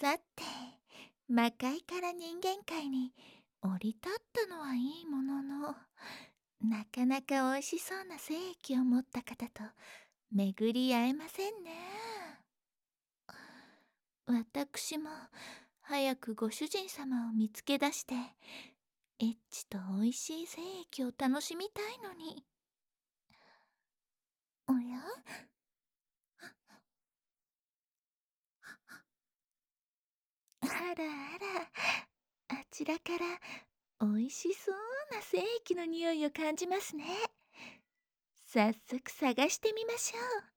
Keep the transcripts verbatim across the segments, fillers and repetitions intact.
さて、魔界から人間界に降り立ったのはいいものの、なかなかおいしそうな精液を持った方と巡り合えませんね。私も早くご主人様を見つけ出して、エッチとおいしい精液を楽しみたいのに。おや、あらあら、あちらからおいしそうな精液の匂いを感じますね。早速探してみましょ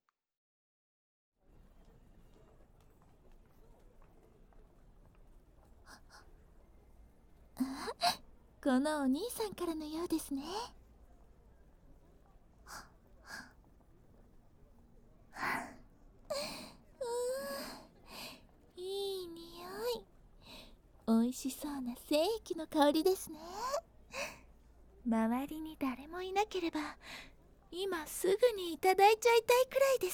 う。このお兄さんからのようですね。うーん、いい匂い。おいしそうな精液の香りですね。周りに誰もいなければ今すぐにいただいちゃいたいくらいです。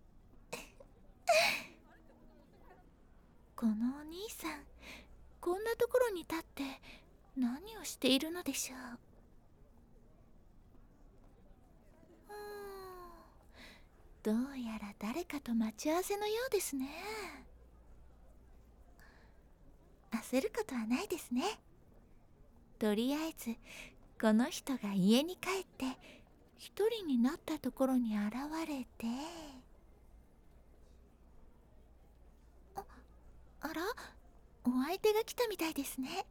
このお兄さん、こんなところに立って何をしているのでしょう。うーん、どうやら誰かと待ち合わせのようですね。焦ることはないですね。とりあえずこの人が家に帰って一人になったところに現れて、あ、あら、お相手が来たみたいですね。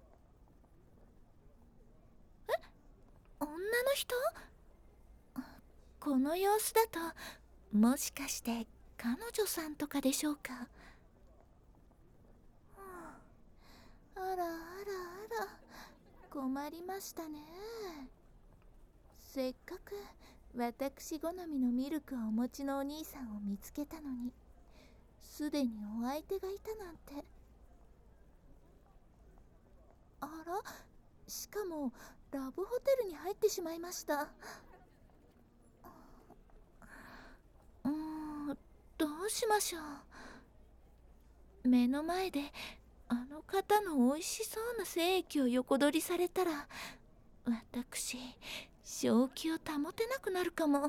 女の人？この様子だともしかして彼女さんとかでしょうか。はあ、あらあらあら、困りましたね。せっかく私好みのミルクをお持ちのお兄さんを見つけたのに、すでにお相手がいたなんて。あら、しかもラブホテルに入ってしまいました。うーん、どうしましょう。目の前であの方のおいしそうな精液を横取りされたら、私正気を保てなくなるかも。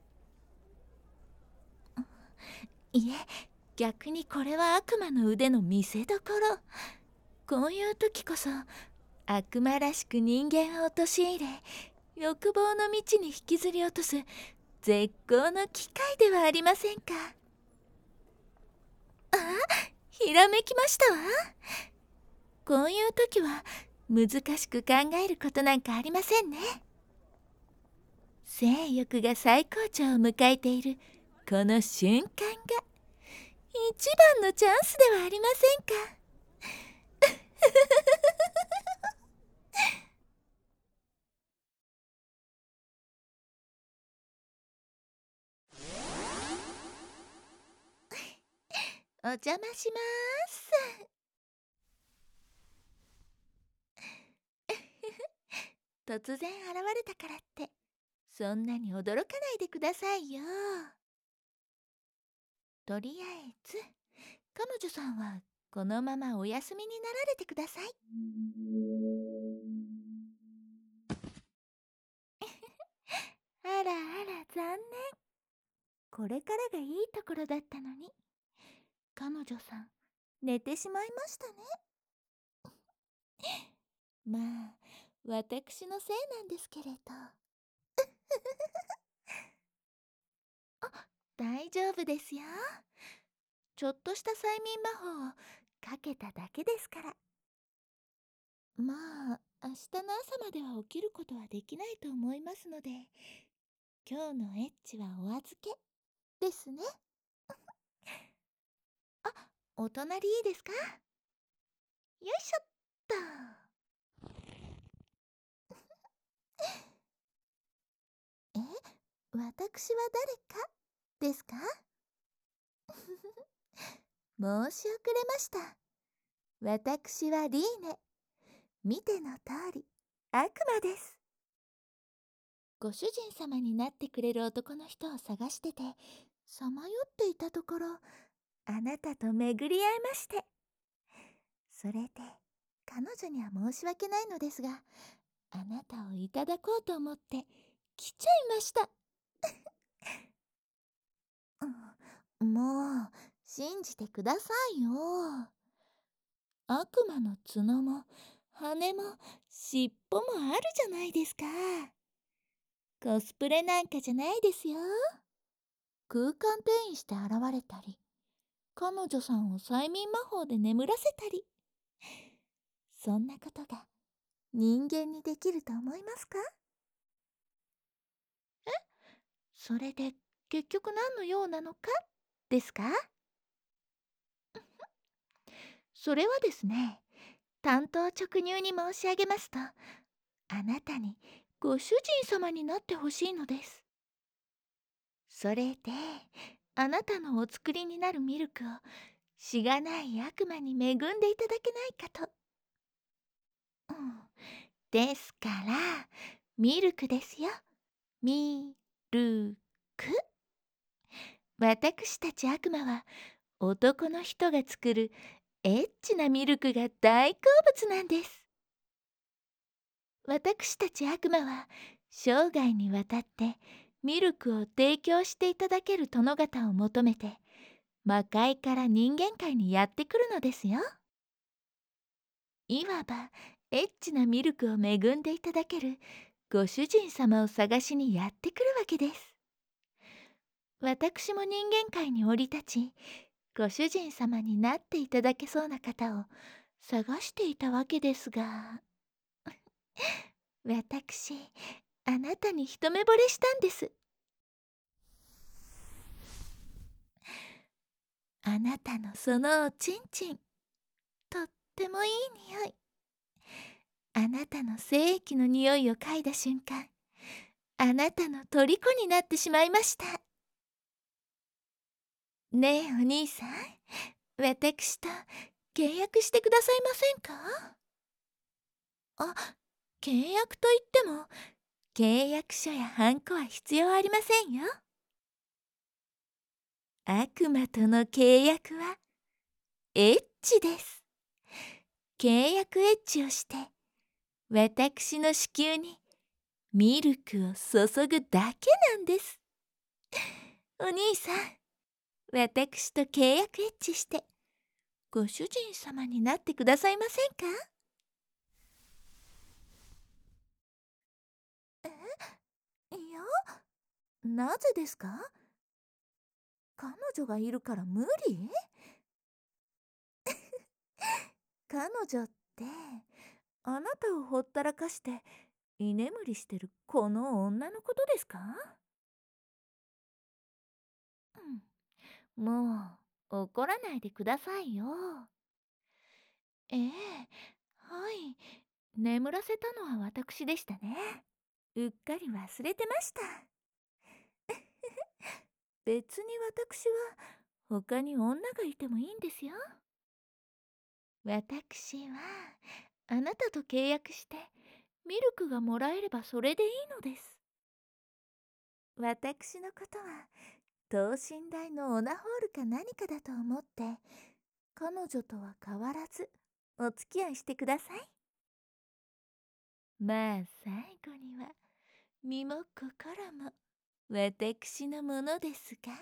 いえ、逆にこれは悪魔の腕の見せどころ。こういう時こそ悪魔らしく人間を陥れ、欲望の道に引きずり落とす絶好の機会ではありませんか。あ、ひらめきましたわ。こういう時は難しく考えることなんかありませんね。性欲が最高潮を迎えているこの瞬間が一番のチャンスではありませんか。お邪魔します。突然現れたからってそんなに驚かないでくださいよ。とりあえず彼女さんはこのままお休みになられてください。あらあら、残念。これからがいいところだったのに、彼女さん寝てしまいましたね。まあ私のせいなんですけれど。大丈夫ですよ。ちょっとした催眠魔法をかけただけですから。まあ明日の朝までは起きることはできないと思いますので、今日のエッチはお預けですね。あ、お隣いいですか。よいしょっと。え、私は誰かですか。申し遅れました。私はリーネ。見ての通り悪魔です。ご主人様になってくれる男の人を探してて、さまよっていたところ、あなたと巡り合いまして。 それで彼女には申し訳ないのですが、あなたをいただこうと思って来ちゃいました。うん、もう信じてくださいよ。悪魔の角も羽も尻尾もあるじゃないですか。コスプレなんかじゃないですよ。空間転移して現れたり、彼女さんを催眠魔法で眠らせたり、そんなことが人間にできると思いますか？え、それで結局何のようなのかですか？それはですね、単刀直入に申し上げますと、あなたにご主人様になってほしいのです。それで、あなたのお作りになるミルクをしがない悪魔に恵んでいただけないかと。うん、ですから、ミルクですよ。ミルク。私たち悪魔は男の人が作るエッチなミルクが大好物なんです。私たち悪魔は生涯にわたってミルクを提供していただける殿方を求めて魔界から人間界にやってくるのですよ。いわばエッチなミルクを恵んでいただけるご主人様を探しにやってくるわけです。私も人間界に降り立ち、ご主人様になっていただけそうな方を探していたわけですが私、あなたに一目惚れしたんです。あなたのそのおちんちん、とってもいい匂い。あなたの精液の匂いを嗅いだ瞬間、あなたの虜になってしまいました。ねえお兄さん、私と契約してくださいませんか？あ、契約といっても、契約書やハンコは必要ありませんよ。悪魔との契約はエッチです。契約エッチをして、私の子宮にミルクを注ぐだけなんです。お兄さん、私と契約エッチして、ご主人様になってくださいませんか？え、いや、なぜですか？彼女がいるから無理？彼女って、あなたをほったらかして居眠りしてるこの女のことですか？うん、もう怒らないでくださいよ。ええ、はい、眠らせたのは私でしたね。うっかり忘れてました。別に私は他に女がいてもいいんですよ。私はあなたと契約してミルクがもらえればそれでいいのです。私のことは等身大のオナホールか何かだと思って彼女とは変わらずお付き合いしてください。まあ最後には身も心も私のものですが。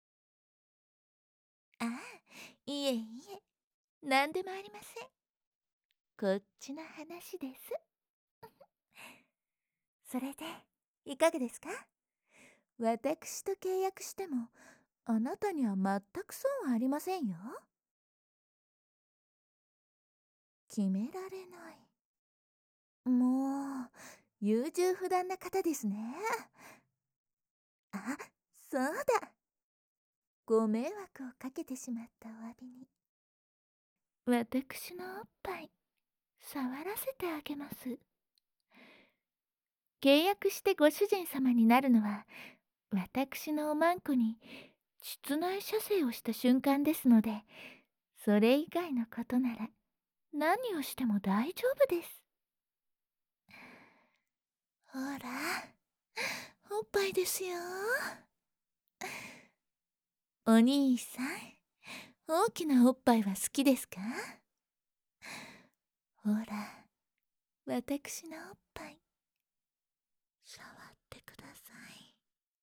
ああ、いえいえ、何でもありません。こっちの話です。それでいかがですか？私と契約してもあなたには全く損はありませんよ。決められない。もう優柔不断な方ですね。あ、そうだ。ご迷惑をかけてしまったお詫びに私のおっぱい触らせてあげます。契約してご主人様になるのは私のおまんこに膣内射精をした瞬間ですので、それ以外のことなら何をしても大丈夫です。ほら、おっぱいですよ。お兄さん、大きなおっぱいは好きですか？ ほら、私のおっぱい触ってください。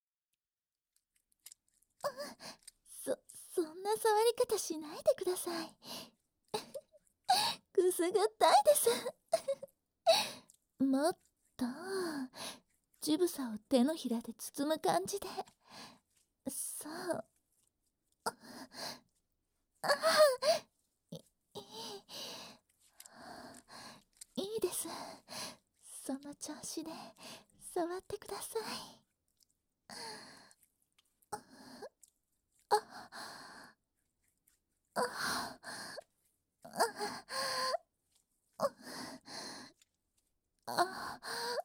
そそんな触り方しないでください。くすぐったいです。もっと乳房を手のひらで包む感じで。そう。あいいいいです。その調子で触ってください。あああ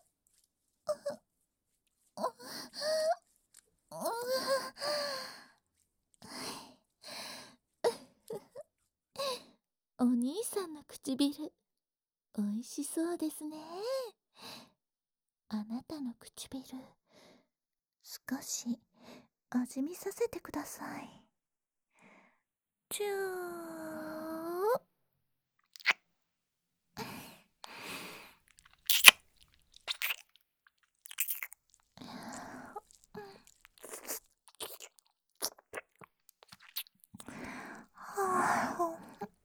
お兄さんの唇、おいしそうですね。あなたの唇、少し味見させてください。チュー。は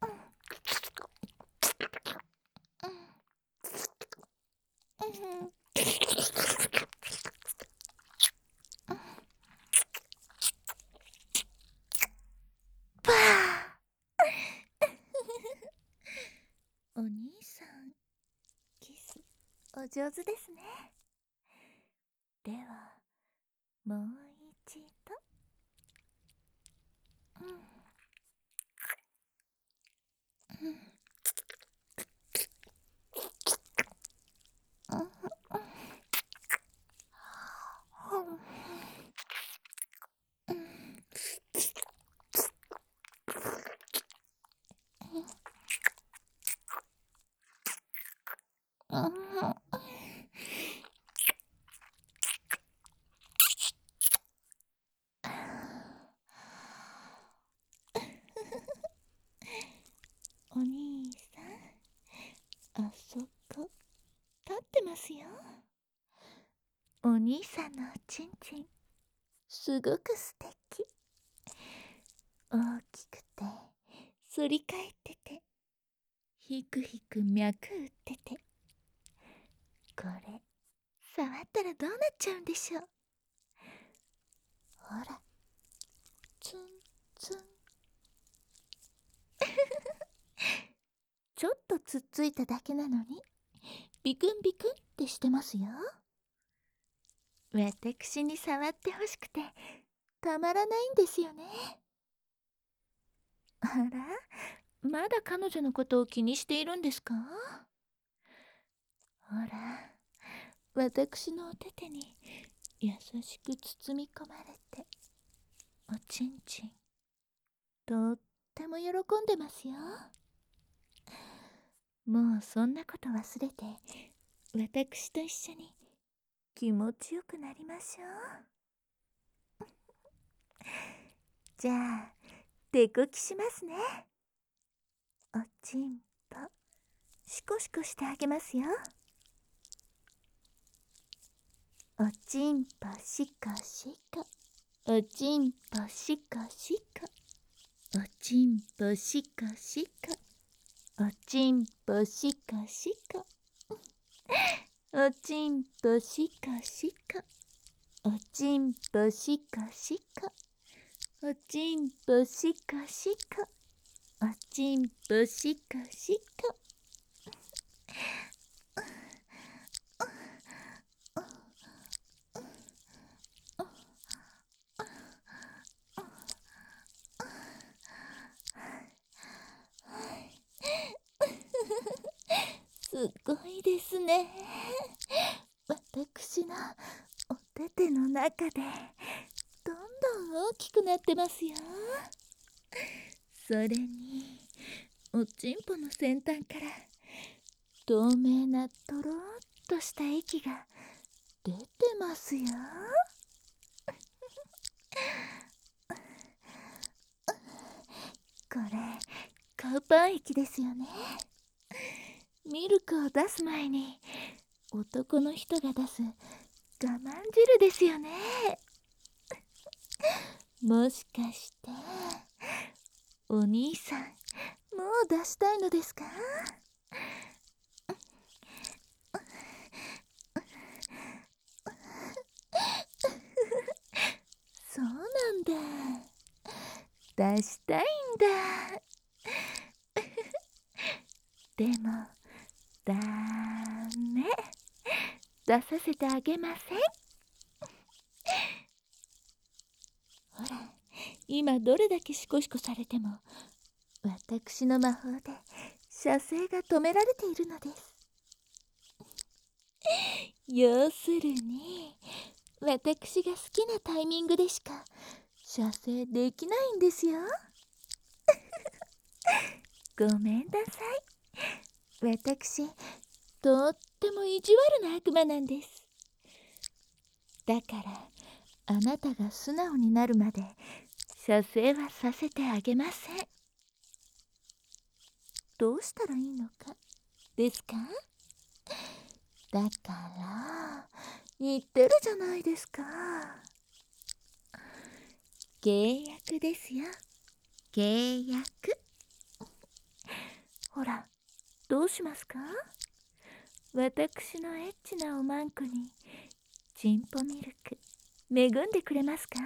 あ、お兄さん、キスお上手ですね。ではもう一度。うんうんお兄さん、あそこ立ってますよ。お兄さんのおちんちん、すごく素敵。大きくて反り返ってて、ひくひく脈打ってて、これ触ったらどうなっちゃうんでしょう。ほら、ツンツン。ちょっとつっついただけなのにビクンビクンってしてますよ。私に触ってほしくてたまらないんですよね。あら、まだ彼女のことを気にしているんですか？ほら、私のお手手に優しく包み込まれて、おちんちんとっても喜んでますよ。もうそんなこと忘れて、私と一緒に気持ちよくなりましょう。じゃあ手こきしますね。おちんぽシコシコしてあげますよ。おちんぽシコシコ、おちんぽシコシコ、おちんぽシコシコ、おちんぽシコシコ、おちんぽシコシコ、おちんぽシコシコ、おちんぽシコシコ、おちんぽシコシコ。すごいですね。私のお手手の中でどんどん大きくなってますよ。それにおちんぽの先端から透明なとろっとした液が出てますよ。これカウパー液ですよね。 ミルクを出す前に男の人が出す我慢汁ですよね。もしかしてお兄さん、もう出したいのですか？そうなんだ。出したいんだ。でもダメ。出させてあげません。ほら、今どれだけシコシコされても私の魔法で射精が止められているのです。要するに私が好きなタイミングでしか射精できないんですよ。ごめんなさい。私とっても意地悪な悪魔なんです。だからあなたが素直になるまで射精はさせてあげません。どうしたらいいのかですか？だから言ってるじゃないですか。契約ですよ、契約。ほら、どうしますか？私のエッチなおまんこにチンポミルク恵んでくれますか？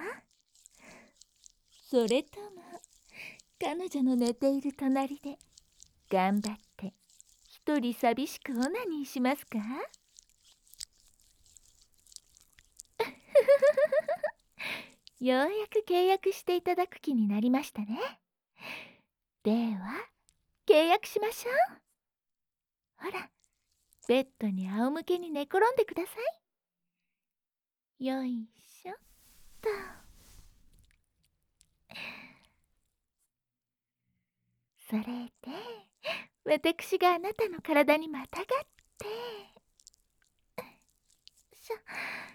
それとも彼女の寝ている隣で頑張って一人寂しくオナニーしますか？ようやく契約していただく気になりましたね。では契約しましょう。ほら、ベッドに仰向けに寝転んでください。よいしょっと。それで私があなたの体にまたがってしょ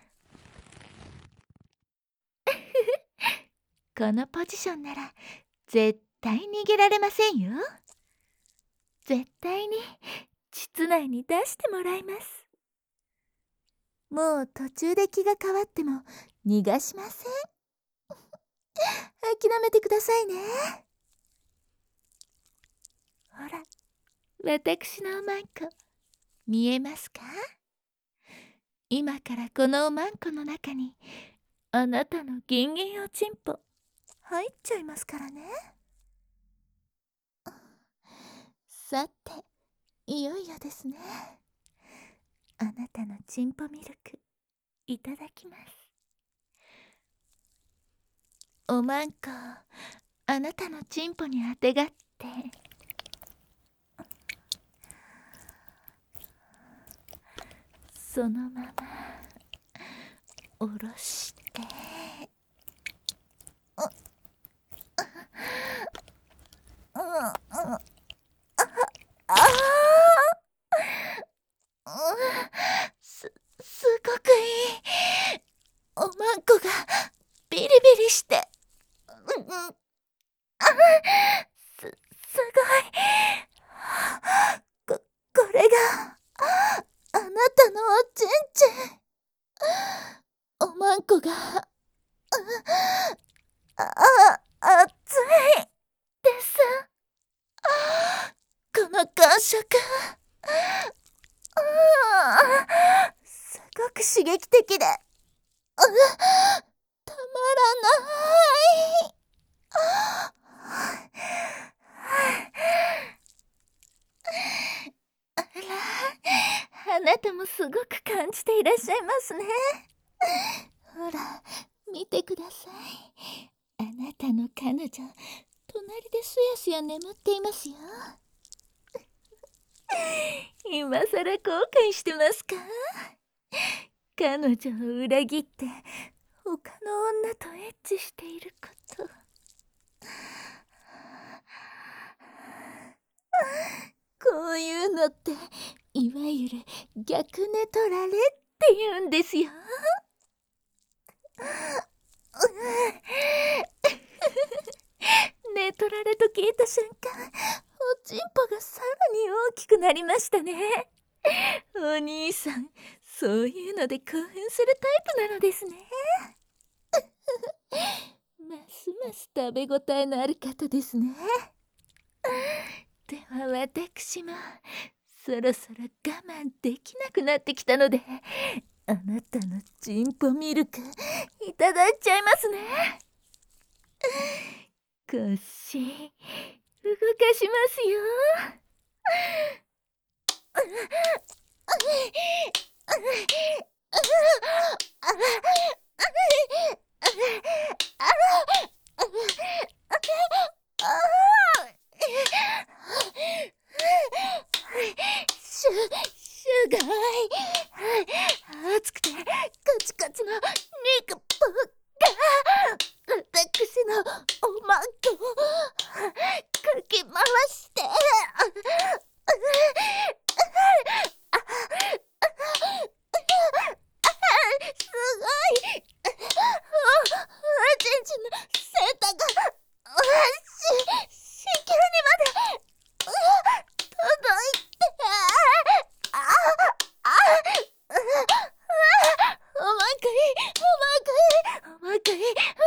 このポジションなら絶対逃げられませんよ。絶対に膣内に出してもらいます。もう途中で気が変わっても逃がしません。諦めてくださいね。ほら、私のおまんこ見えますか？今からこのおまんこの中にあなたのギンギンおちんぽ入っちゃいますからね。さて、いよいよですね。あなたのチンポミルクいただきます。おまんこあなたのチンポにあてがってそのまま下ろしてす、すごくいい。おまんこがビリビリして、うん、うん、す、すごい。こ、これがあなたのおちんちん。おまんこがあ、あ、熱いです。この感触、すごく刺激的で、たまらない。あら、あなたもすごく感じていらっしゃいますね。ほら、見てください。あなたの彼女、隣ですやすや眠っていますよ。今さら後悔してますか？彼女を裏切って他の女とエッチしていること。こういうのっていわゆる逆寝取られって言うんですよ。寝取られと聞いた瞬間、おちんぽがさらに大きくなりましたね。お兄さん、そういうので興奮するタイプなのですね。ますます食べ応えのある方ですね。では私もそろそろ我慢できなくなってきたので、あなたのチンポミルクいただいちゃいますね。腰動かしますよ。シュ、シュガーイ。熱くてカチカチの肉ポが私のおまんこをかき回してすごい。お、おちんちんのセーターがし、子宮にまで届いて、あああおまんこい、おまんこい、おまんこい、おまんこい、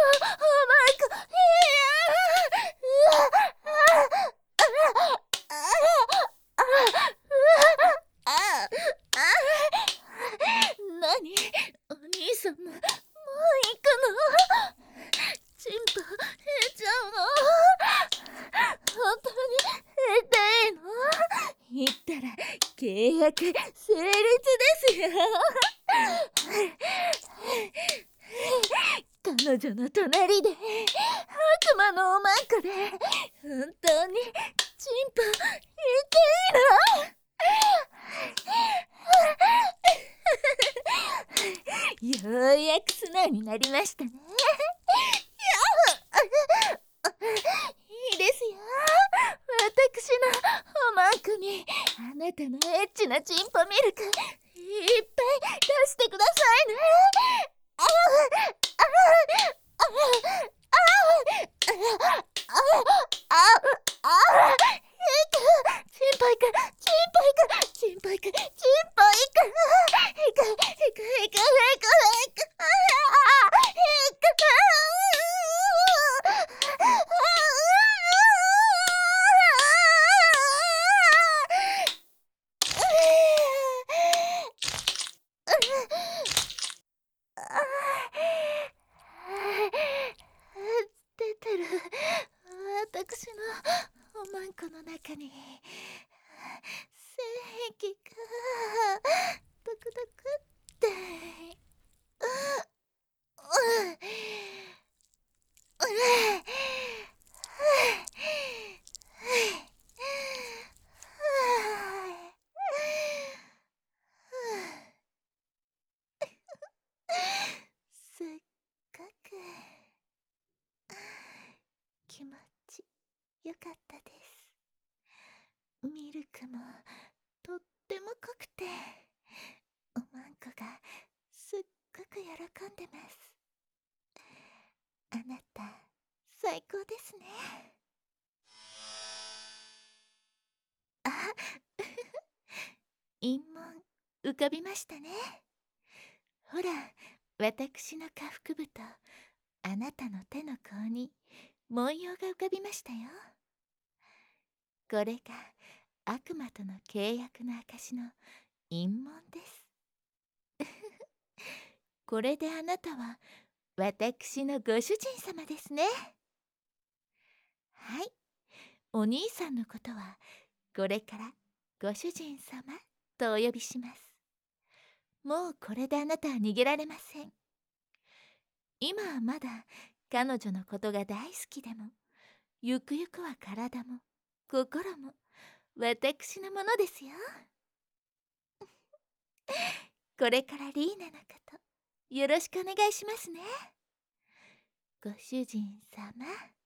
なに、お兄さんももう行くの？チンポ減っちゃうの？本当に減っていいの？言ったら契約成立ですよ。彼女の隣で悪魔のおまんこで本当にチンポ減っていいの？ようやく素直になりましたね。いいですよ。私のおまんこにあなたのエッチなチンポミルクいっぱい出してくださいね。あああああああチンポいく、チンポいく、チンポいく、チンポいく、いく、いく、いく、いく、いく、いく、出てる。私のおまんこの中に精液がドクドクってうんすっごく気持ちよかったです。ミルクもとっても濃くて、おまんこがすっごく喜んでます。あなた最高ですね。あ陰紋浮かびましたね。ほら、私の下腹部とあなたの手の甲に文様が浮かびましたよ。これが悪魔との契約の証の陰紋です。これであなたは私のご主人様ですね。はい、お兄さんのことはこれからご主人様とお呼びします。もうこれであなたは逃げられません。今はまだ彼女のことが大好きでも、ゆくゆくは体も心も私のものですよ。これからリーナのことよろしくお願いしますね。ご主人様。